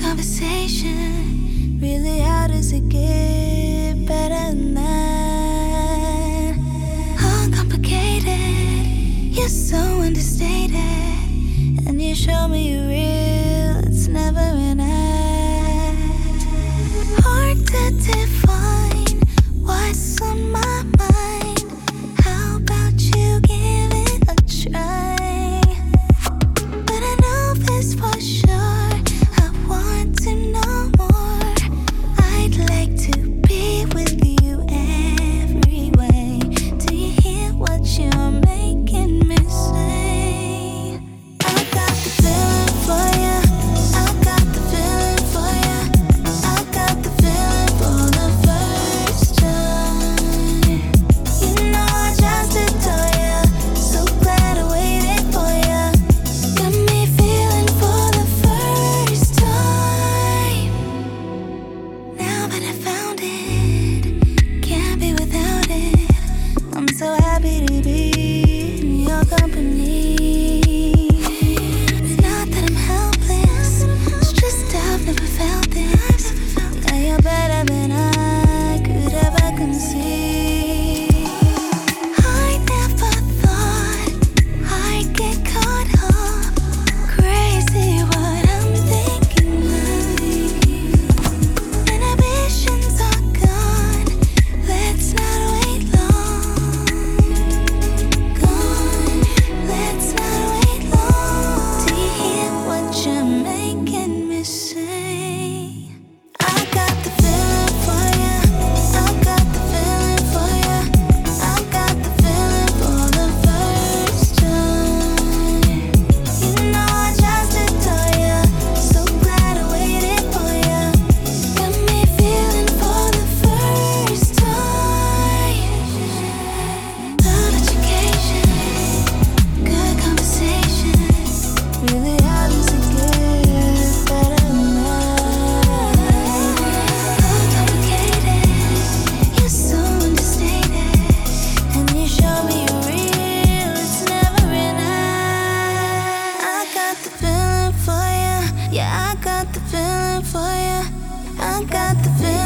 conversation. Really, how does it get better than that? Uncomplicated, you're so understated, and you show me you're real. It's never an act. Hard to define what's on my mind. How about you give it a try? But I know this for sure. I want to know more. I'd like to be with you every way. Do you hear what you're making me say? I got the feeling for you. I got the feeling for you. I got the feeling for the first time. You know I just adore you. So glad I waited for you. Got me feeling for the first time. Now that I found it, can't be without it. I'm so happy to be in your company. It's not that I'm helpless, it's just I've never felt this. Now you're better than I could ever conceive. I never thought I'd get caught up. Crazy what I'm thinking of. Inhibitions are gone. Let's not wait long. Gone. Let's not wait long. Do you hear what you're making me say? I got the feeling for you. I got the feeling for you. I got the feeling for the first time. You know I just adore you. So glad I waited for you. Got me feeling for the first time. Love education, good conversation. Really, how does it get better than that? Uncomplicated, you're so understated, and you show me you're real. It's never an act. I got the feeling for you. Yeah, I got the feeling for you. I got the feeling.